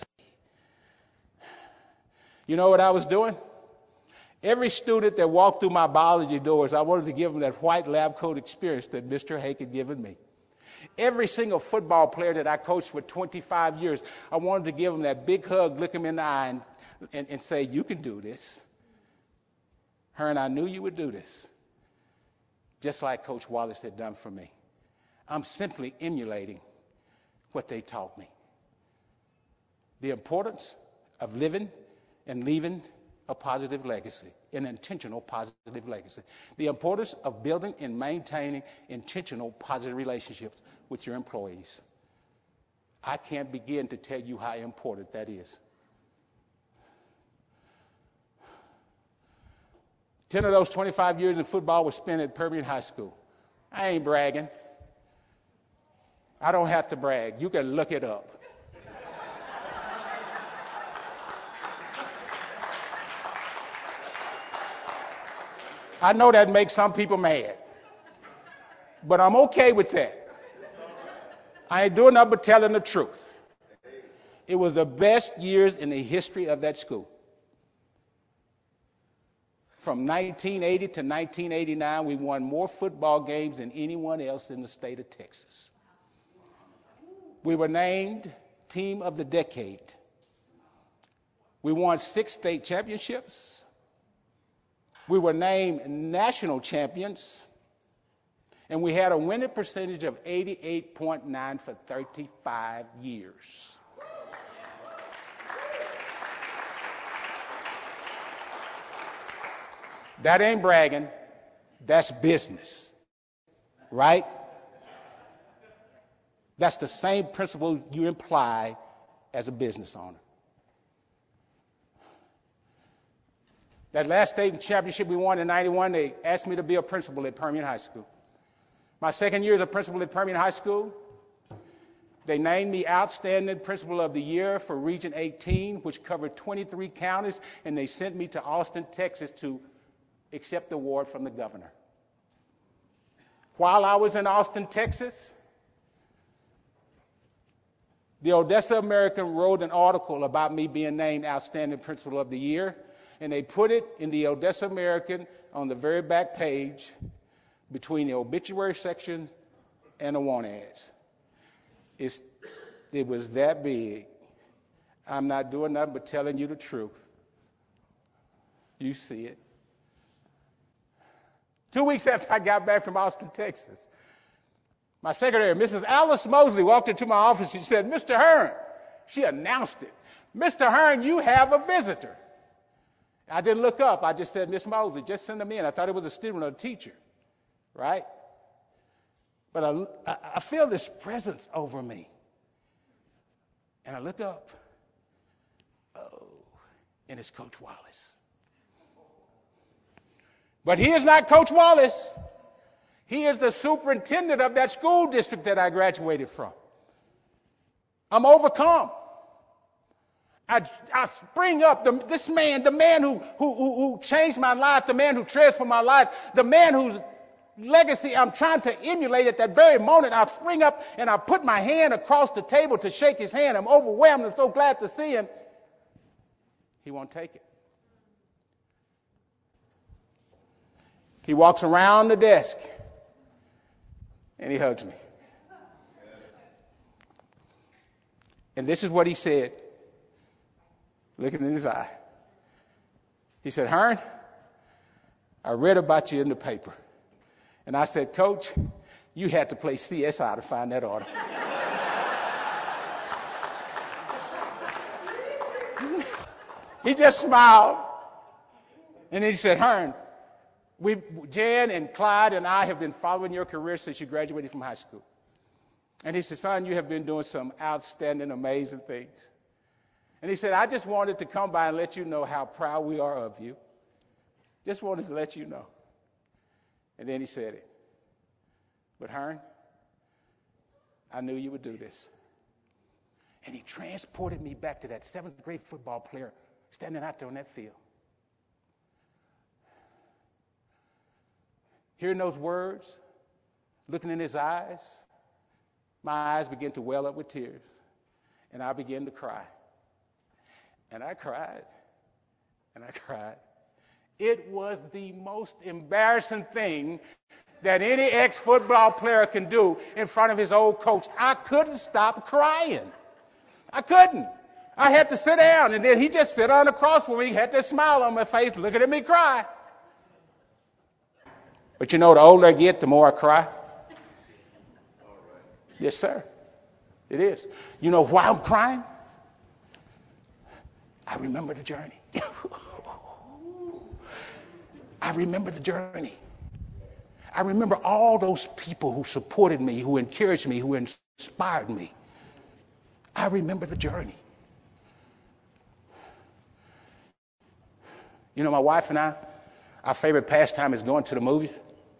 You know what I was doing? Every student that walked through my biology doors, I wanted to give them that white lab coat experience that Mister Hake had given me. Every single football player that I coached for twenty-five years, I wanted to give them that big hug, look them in the eye, and, and, and say, you can do this. Her and I knew you would do this. Just like Coach Wallace had done for me. I'm simply emulating what they taught me. The importance of living and leaving a positive legacy, an intentional positive legacy. The importance of building and maintaining intentional positive relationships with your employees. I can't begin to tell you how important that is. Ten of those twenty-five years in football were spent at Permian High School. I ain't bragging. I don't have to brag. You can look it up. I know that makes some people mad, but I'm okay with that. I ain't doing nothing but telling the truth. It was the best years in the history of that school. From nineteen eighty to nineteen eighty-nine, we won more football games than anyone else in the state of Texas. We were named Team of the Decade. We won six state championships. We were named national champions. And we had a winning percentage of eighty-eight point nine for thirty-five years. That ain't bragging. That's business. Right? That's the same principle you imply as a business owner. That last state championship we won in ninety-one, they asked me to be a principal at Permian High School. My second year as a principal at Permian High School, they named me Outstanding Principal of the Year for Region eighteen, which covered twenty-three counties, and they sent me to Austin, Texas to accept the award from the governor. While I was in Austin, Texas, the Odessa American wrote an article about me being named Outstanding Principal of the Year, and they put it in the Odessa American on the very back page between the obituary section and the want ads. It's, it was that big. I'm not doing nothing but telling you the truth. You see it. Two weeks after I got back from Austin, Texas, my secretary, Missus Alice Mosley, walked into my office. She said, "Mister Hearn," she announced it, "Mister Hearn, you have a visitor." I didn't look up. I just said, "Miss Mosley, just send them in." I thought it was a student or a teacher, right? But I, I, I feel this presence over me. And I look up. Oh, and it's Coach Wallace. But he is not Coach Wallace. He is the superintendent of that school district that I graduated from. I'm overcome. I, I spring up. The, this man, the man who, who, who, who changed my life, the man who transformed my life, the man whose legacy I'm trying to emulate at that very moment, I spring up and I put my hand across the table to shake his hand. I'm overwhelmed. I'm so glad to see him. He won't take it. He walks around the desk and he hugs me. And this is what he said, looking in his eye. He said, "Hearn, I read about you in the paper." And I said, "Coach, you had to play C S I to find that article." He just smiled. And then he said, "Hearn, we, Jan and Clyde and I have been following your career since you graduated from high school." And he said, "Son, you have been doing some outstanding, amazing things." And he said, "I just wanted to come by and let you know how proud we are of you. Just wanted to let you know." And then he said it. "But Hearn, I knew you would do this." And he transported me back to that seventh grade football player standing out there on that field. Hearing those words, looking in his eyes, my eyes began to well up with tears. And I began to cry. And I cried. And I cried. It was the most embarrassing thing that any ex-football player can do in front of his old coach. I couldn't stop crying. I couldn't. I had to sit down, and then he just sat on across from me, had this smile on my face, looking at me cry. But you know, the older I get, the more I cry. Yes, sir. It is. You know why I'm crying? I remember the journey. I remember the journey. I remember all those people who supported me, who encouraged me, who inspired me. I remember the journey. You know, my wife and I, our favorite pastime is going to the movies.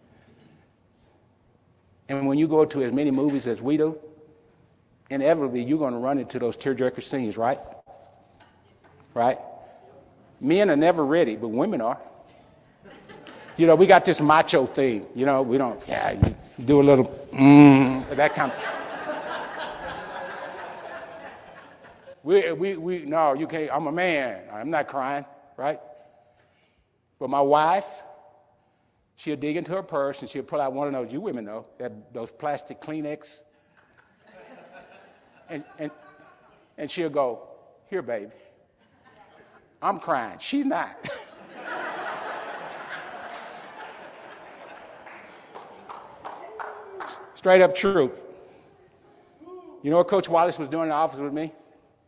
And when you go to as many movies as we do, inevitably you're going to run into those tearjerker scenes, right? Right? Men are never ready, but women are. You know, we got this macho thing. You know, we don't, yeah, you do a little, mm, that kind of. We, we, we, no, you can't. I'm a man. I'm not crying, right? But my wife, she'll dig into her purse and she'll pull out one of those, you women know, that, those plastic Kleenex. And, and, and she'll go, here, baby. I'm crying. She's not. Straight up truth. You know what Coach Wallace was doing in the office with me?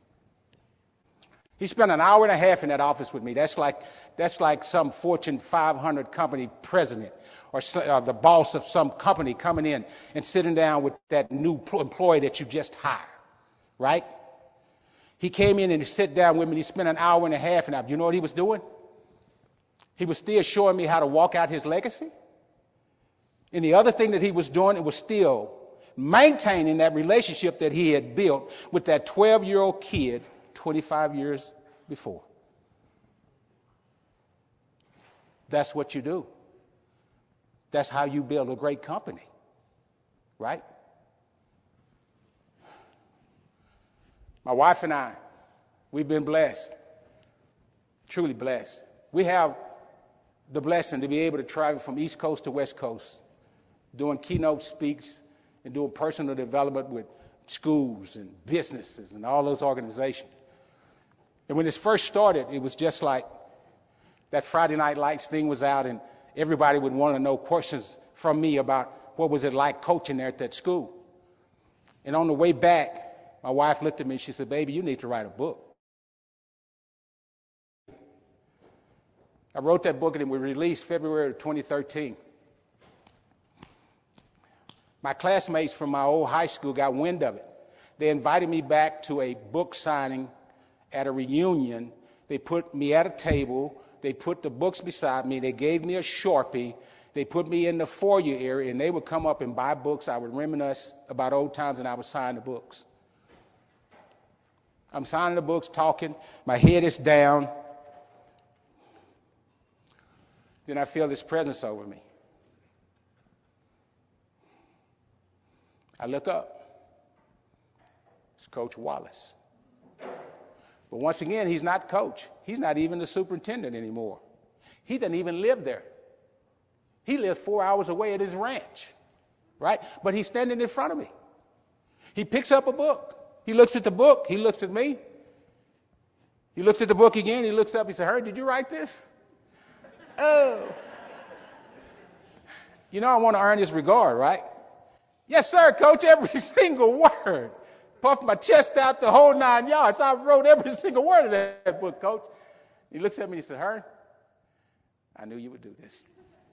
He spent an hour and a half in that office with me. That's like, that's like some Fortune five hundred company president or uh, the boss of some company coming in and sitting down with that new employee that you just hired, right? He came in and he sat down with me. He spent an hour and a half. And you know what he was doing? He was still showing me how to walk out his legacy. And the other thing that he was doing, it was still maintaining that relationship that he had built with that twelve-year-old kid twenty-five years before. That's what you do. That's how you build a great company, right? My wife and I, we've been blessed, truly blessed. We have the blessing to be able to travel from East Coast to West Coast, doing keynote speaks and doing personal development with schools and businesses and all those organizations. And when this first started, it was just like that Friday Night Lights thing was out and everybody would want to know questions from me about what was it like coaching there at that school. And on the way back, my wife looked at me and she said, baby, you need to write a book. I wrote that book and it was released February of twenty thirteen. My classmates from my old high school got wind of it. They invited me back to a book signing at a reunion. They put me at a table. They put the books beside me. They gave me a Sharpie. They put me in the foyer area, and they would come up and buy books. I would reminisce about old times, and I would sign the books. I'm signing the books, talking. My head is down. Then I feel this presence over me. I look up. It's Coach Wallace. But once again, he's not coach. He's not even the superintendent anymore. He doesn't even live there. He lives four hours away at his ranch, right? But he's standing in front of me. He picks up a book. He looks at the book. He looks at me. He looks at the book again. He looks up. He said, Herb, did you write this? Oh. You know, I want to earn his regard, right? Yes, sir, coach, every single word. Puffed my chest out the whole nine yards. I wrote every single word of that book, coach. He looks at me and he said, Herb, I knew you would do this.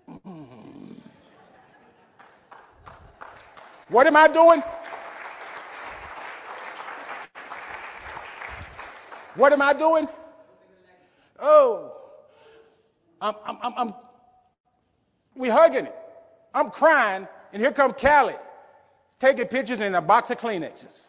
What am I doing? What am I doing? Oh, I'm, I'm, I'm, I'm we hugging it. I'm crying, and here comes Callie taking pictures in a box of Kleenexes.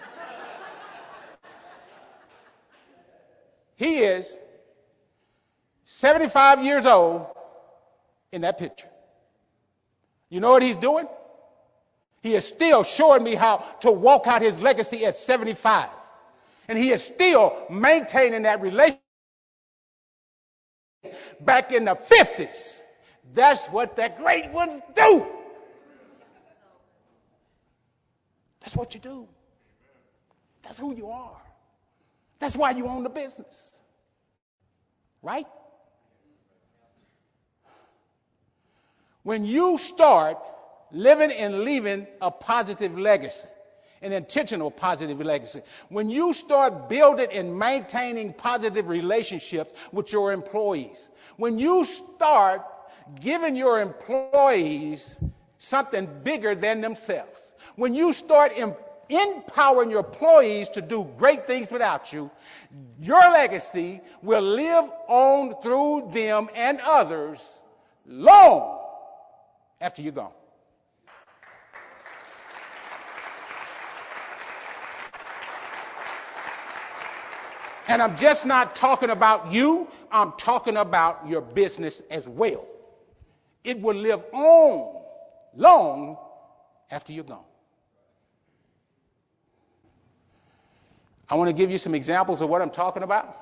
He is seventy-five years old in that picture. You know what he's doing? He is still showing me how to walk out his legacy at seventy-five. And he is still maintaining that relationship back in the fifties. That's what the great ones do. That's what you do. That's who you are. That's why you own the business. Right? When you start living and leaving a positive legacy, an intentional positive legacy, when you start building and maintaining positive relationships with your employees, when you start giving your employees something bigger than themselves, when you start em- empowering your employees to do great things without you, your legacy will live on through them and others long after you're gone. And I'm just not talking about you, I'm talking about your business as well. It will live on long after you're gone. I want to give you some examples of what I'm talking about.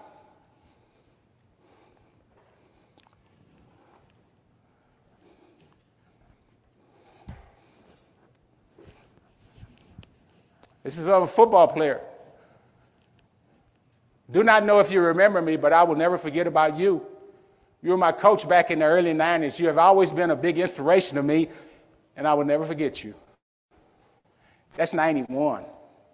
This is of a football player. Do not know if you remember me, but I will never forget about you. You were my coach back in the early nineties. You have always been a big inspiration to me, and I will never forget you. That's ninety-one.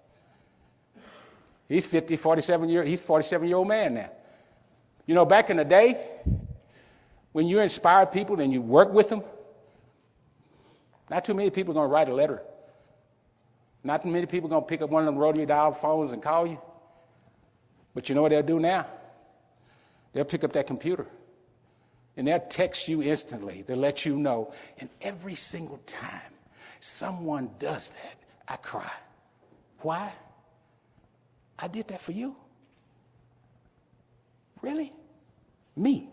He's fifty, forty-seven year, he's a forty-seven-year-old man now. You know, back in the day, when you inspire people and you work with them, not too many people are going to write a letter. Not too many people are going to pick up one of them rotary dial phones and call you. But you know what they'll do now? They'll pick up that computer. And they'll text you instantly to let you know. And every single time someone does that, I cry. Why? I did that for you. Really? Me.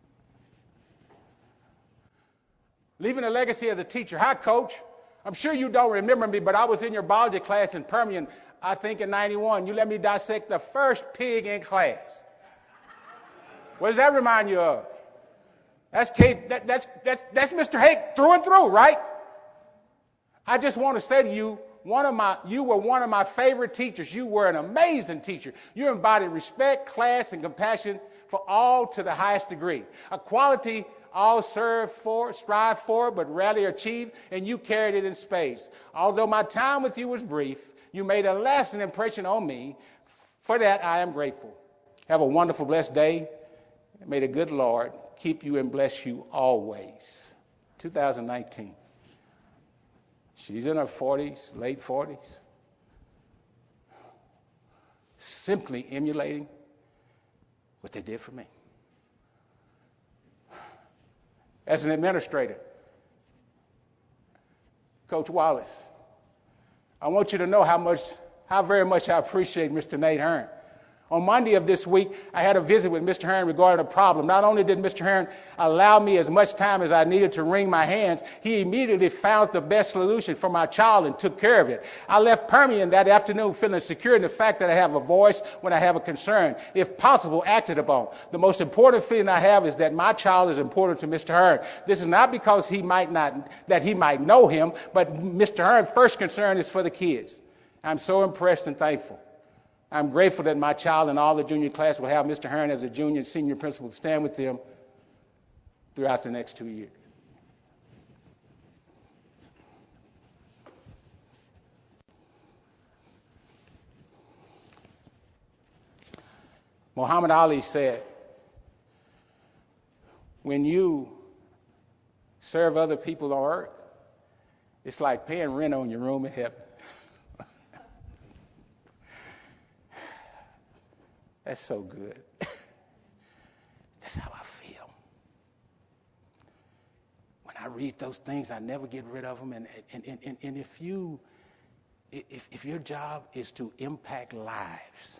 Leaving a legacy as a teacher. Hi, Coach. I'm sure you don't remember me, but I was in your biology class in Permian, I think in ninety-one. You let me dissect the first pig in class. What does that remind you of? That's Kate, that, that's, that's, that's Mister Hake through and through, right? I just want to say to you, one of my, you were one of my favorite teachers. You were an amazing teacher. You embodied respect, class, and compassion for all to the highest degree. A quality all serve for, strive for, but rarely achieve, and you carried it in spades. Although my time with you was brief, you made a lasting impression on me. For that, I am grateful. Have a wonderful, blessed day. May the good Lord keep you and bless you always. two thousand nineteen. She's in her forties, late forties. Simply emulating what they did for me. As an administrator, Coach Wallace, I want you to know how much, how very much I appreciate Mister Nate Hearn. On Monday of this week, I had a visit with Mister Hearn regarding a problem. Not only did Mister Hearn allow me as much time as I needed to wring my hands, he immediately found the best solution for my child and took care of it. I left Permian that afternoon feeling secure in the fact that I have a voice when I have a concern, if possible, acted upon. The most important feeling I have is that my child is important to Mister Hearn. This is not because he might not, that he might know him, but Mister Hearn's first concern is for the kids. I'm so impressed and thankful. I'm grateful that my child and all the junior class will have Mister Hearn as a junior and senior principal to stand with them throughout the next two years. Muhammad Ali said, when you serve other people on earth, it's like paying rent on your room in heaven. That's so good. That's how I feel. When I read those things, I never get rid of them. And, and, and, and if you, if, if your job is to impact lives,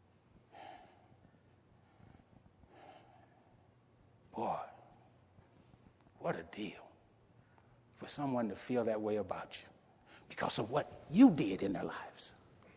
boy, what a deal for someone to feel that way about you because of what you did in their lives.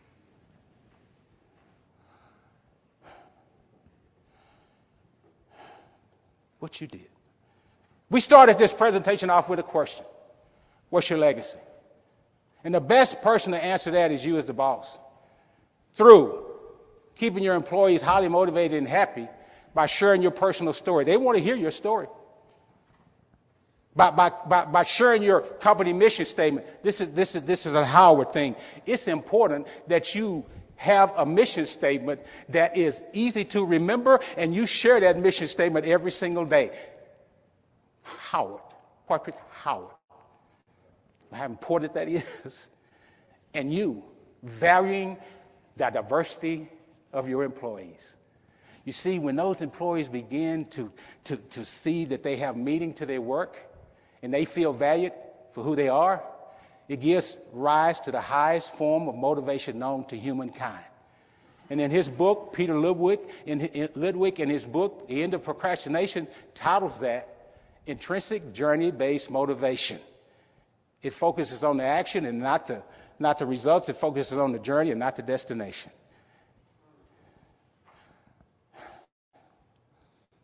What you did. We started this presentation off with a question. What's your legacy? And the best person to answer that is you as the boss. Through keeping your employees highly motivated and happy by sharing your personal story. They want to hear your story. By, by, by, by sharing your company mission statement. This is, this is, this is a Howard thing. It's important that you have a mission statement that is easy to remember, and you share that mission statement every single day. Howard. Portrait Howard. How important that is. And you, valuing the diversity of your employees. You see, when those employees begin to, to, to see that they have meaning to their work, and they feel valued for who they are, it gives rise to the highest form of motivation known to humankind. And in his book, Peter Ludwig, in, in, Ludwig, in his book, The End of Procrastination, titles that Intrinsic Journey-Based Motivation. It focuses on the action and not the, not the results. It focuses on the journey and not the destination.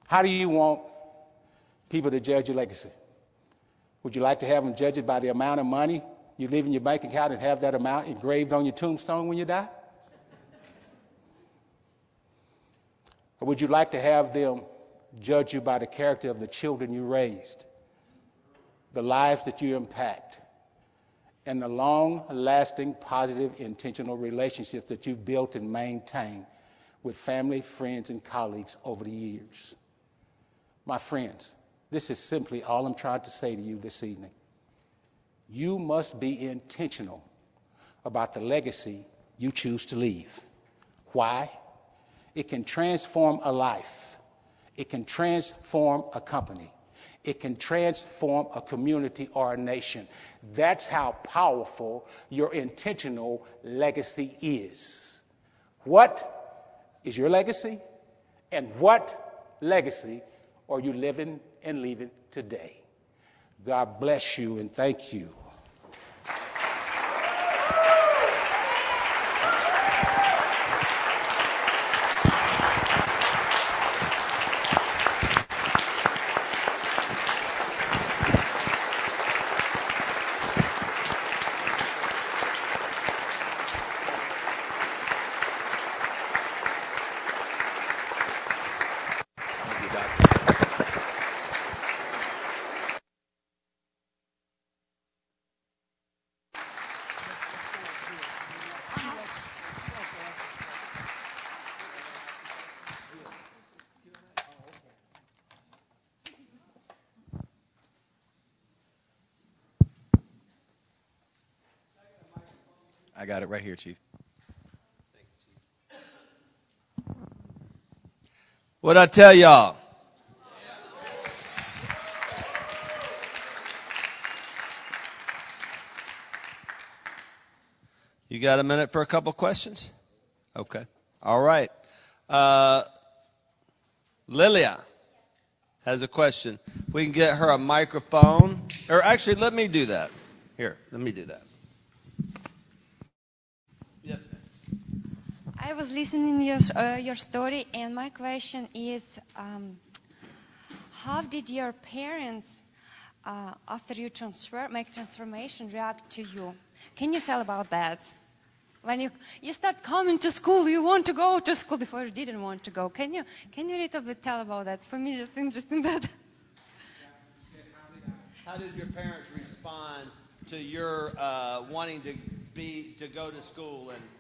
How do you want people to judge your legacy? Would you like to have them judge it by the amount of money you leave in your bank account and have that amount engraved on your tombstone when you die? Or would you like to have them judge you by the character of the children you raised, the lives that you impact, and the long-lasting, positive, intentional relationships that you've built and maintained with family, friends, and colleagues over the years? My friends, this is simply all I'm trying to say to you this evening. You must be intentional about the legacy you choose to leave. Why? It can transform a life. It can transform a company. It can transform a community or a nation. That's how powerful your intentional legacy is. What is your legacy? And what legacy are you living and leaving today? God bless you and thank you. I got it right here, Chief. What'd I tell y'all? You got a minute for a couple questions? Okay. All right. Uh, Lilia has a question. If we can get her a microphone. Or actually, let me do that. Here, let me do that. Yes, ma'am. I was listening to your, uh, your story, and my question is, um, how did your parents, uh, after you transfer, make transformation, react to you? Can you tell about that? When you you start coming to school, you want to go to school before you didn't want to go. Can you can you a little bit tell about that? For me, just interesting that. How did your parents respond to your uh, wanting to be to go to school and?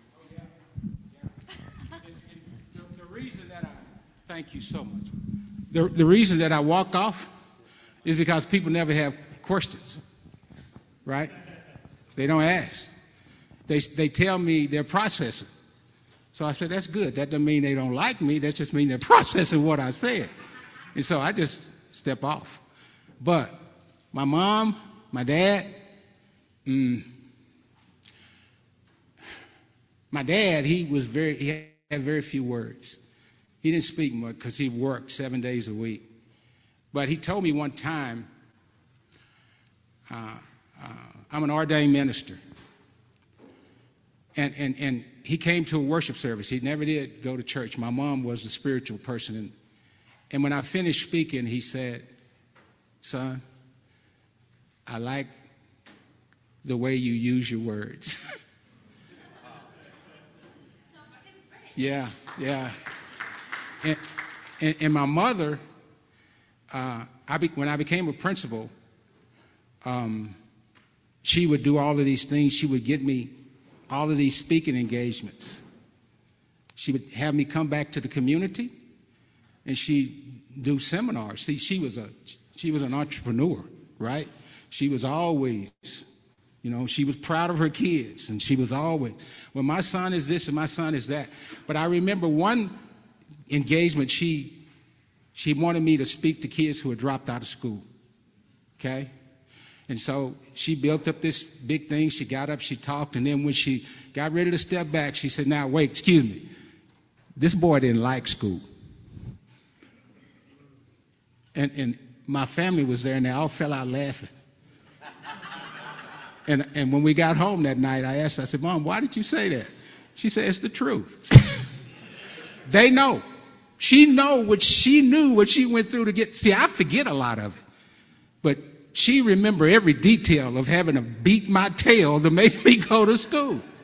The, the reason that I thank you so much. The the reason that I walk off is because people never have questions, right? They don't ask. They they tell me they're processing. So I said, that's good. That doesn't mean they don't like me. That just means they're processing what I said. And so I just step off. But my mom, my dad, mm, my dad, he was very, he had very few words. He didn't speak much because he worked seven days a week. But he told me one time, uh, uh, I'm an ordained minister. And, and, and he came to a worship service. He never did go to church. My mom was the spiritual person. And, and when I finished speaking, he said, son, I like the way you use your words. yeah, yeah. And, and, and my mother, uh, I be, when I became a principal, um, she would do all of these things. She would get me all of these speaking engagements. She would have me come back to the community, and she'd do seminars. See, she was a she was an entrepreneur, right? She was always, you know, she was proud of her kids, and she was always, well, my son is this and my son is that. But I remember one engagement, she she wanted me to speak to kids who had dropped out of school, okay? And so she built up this big thing. She got up, she talked, and then when she got ready to step back, she said, now, wait, excuse me. This boy didn't like school. And, and my family was there, and they all fell out laughing. And, and when we got home that night, I asked her, I said, Mom, why did you say that? She said, it's the truth. They know. She know what she knew, what she went through to get. See, I forget a lot of it. But she remembered every detail of having to beat my tail to make me go to school.